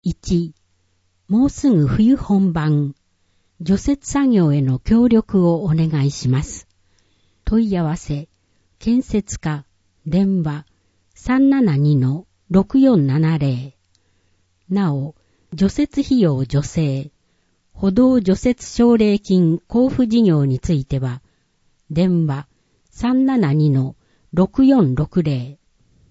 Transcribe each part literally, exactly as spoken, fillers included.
いち、もうすぐ冬本番、除雪作業への協力をお願いします。問い合わせ、建設課、電話、さんななにのろくよんななぜろ。なお、除雪費用助成、歩道除雪奨励金交付事業については、電話 さんななにのろくよんろくぜろ。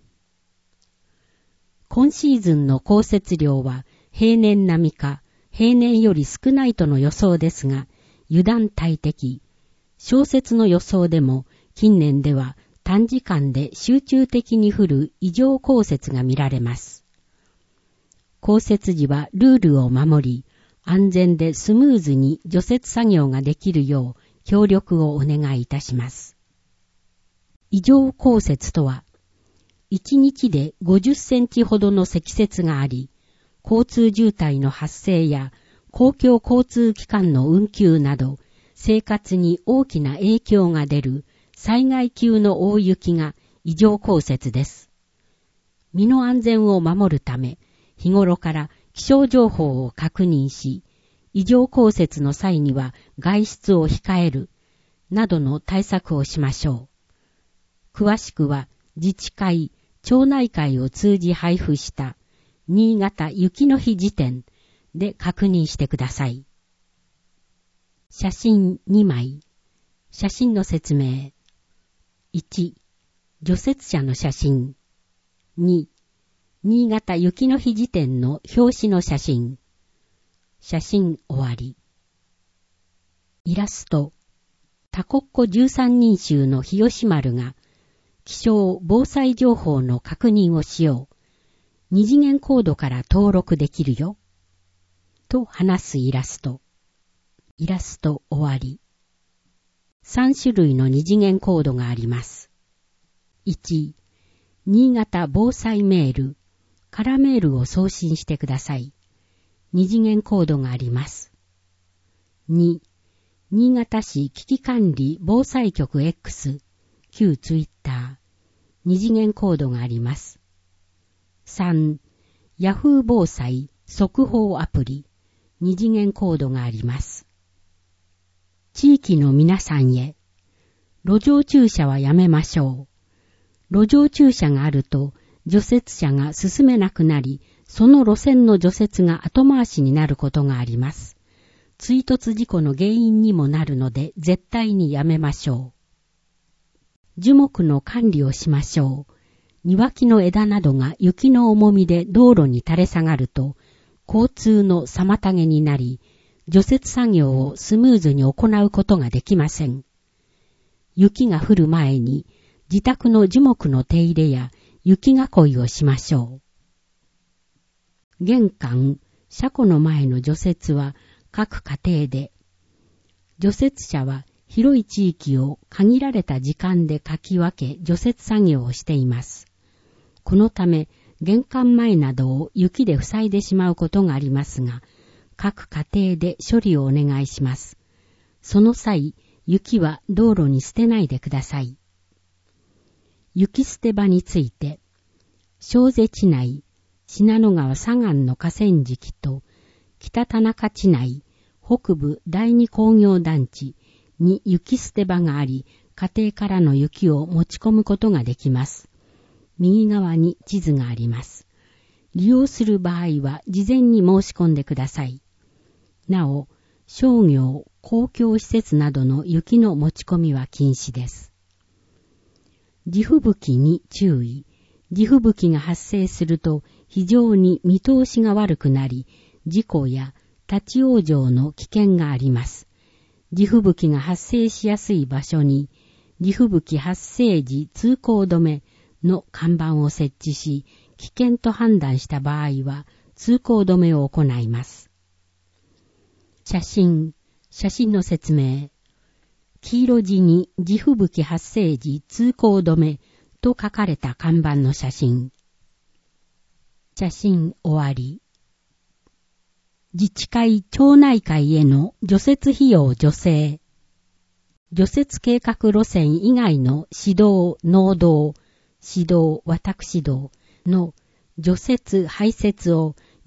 今シーズンの降雪量は平年並みか平年より少ないとの予想ですが、油断大敵。小雪の予想でも近年では短時間で集中的に降る異常降雪が見られます。降雪時はルールを守り、安全でスムーズに除雪作業ができるよう協力をお願いいたします。異常降雪とは、いちにちでごじゅっセンチほどの積雪があり、交通渋滞の発生や公共交通機関の運休など、生活に大きな影響が出る災害級の大雪が異常降雪です。身の安全を守るため、日頃から気象情報を確認し、異常降雪の際には外出を控える、などの対策をしましょう。詳しくは自治会、町内会を通じ配布した新潟雪の日辞典で確認してください。写真にまい。写真の説明。いち、除雪車の写真。に、新潟雪の日辞典の表紙の写真。写真終わり。イラスト。タコッコじゅうさんにん衆の日吉丸が気象防災情報の確認をしよう。二次元コードから登録できるよ。と話すイラスト。イラスト終わり。さん種類の二次元コードがあります。いち、新潟防災メール、カラメールを送信してください。二次元コードがあります。に、新潟市危機管理防災局 X、旧ツイッター、二次元コードがあります。さん、ヤフー防災速報アプリ、二次元コードがあります。地域の皆さんへ、路上駐車はやめましょう。路上駐車があると除雪車が進めなくなり、その路線の除雪が後回しになることがあります。追突事故の原因にもなるので絶対にやめましょう。樹木の管理をしましょう。庭木の枝などが雪の重みで道路に垂れ下がると、交通の妨げになり、除雪作業をスムーズに行うことができません。雪が降る前に自宅の樹木の手入れや雪囲いをしましょう。玄関、車庫の前の除雪は各家庭で、除雪車は広い地域を限られた時間でかき分け除雪作業をしています。このため玄関前などを雪で塞いでしまうことがありますが、各家庭で処理をお願いします。その際、雪は道路に捨てないでください。雪捨て場について、小瀬地内、信濃川左岸の河川敷と、北田中地内、北部第二工業団地に雪捨て場があり、家庭からの雪を持ち込むことができます。右側に地図があります。利用する場合は事前に申し込んでください。なお、商業、公共施設などの雪の持ち込みは禁止です。地吹雪に注意。地吹雪が発生すると非常に見通しが悪くなり、事故や立ち往生の危険があります。地吹雪が発生しやすい場所に、地吹雪発生時通行止めの看板を設置し、危険と判断した場合は通行止めを行います。写真、写真の説明。黄色地に地吹雪発生時通行止めと書かれた看板の写真。写真終わり。自治会、町内会への除雪費用助成。除雪計画路線以外の市道、農道、市道、私道の除雪排雪を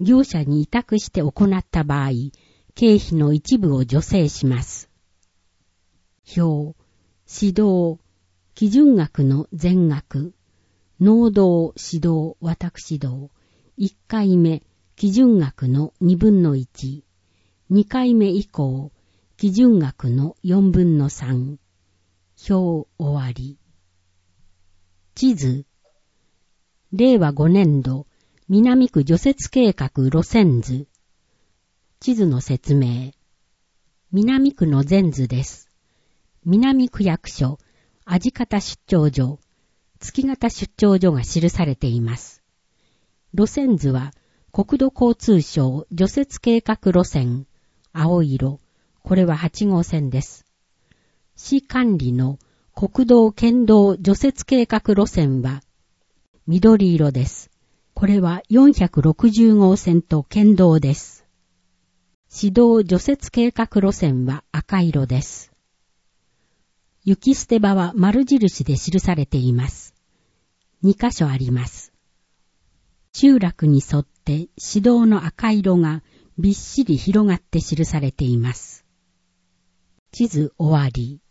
業者に委託して行った場合、経費の一部を助成します。表、指導、基準額の全額、納道、指導、私道、いっかいめ、基準額のにぶんのいち、にかいめ以降、基準額のよんぶんのさん、表終わり。地図、れいわごねんど、南区除雪計画路線図。地図の説明。南区の全図です。南区役所、味方出張所、月形出張所が記されています。路線図は、国土交通省除雪計画路線、青色、これははちごうせんです。市管理の国道県道除雪計画路線は、緑色です。これはよんひゃくろくじゅうごうせんと県道です。市道除雪計画路線は赤色です。雪捨て場は丸印で記されています。にかしょあります。集落に沿って市道の赤色がびっしり広がって記されています。地図終わり。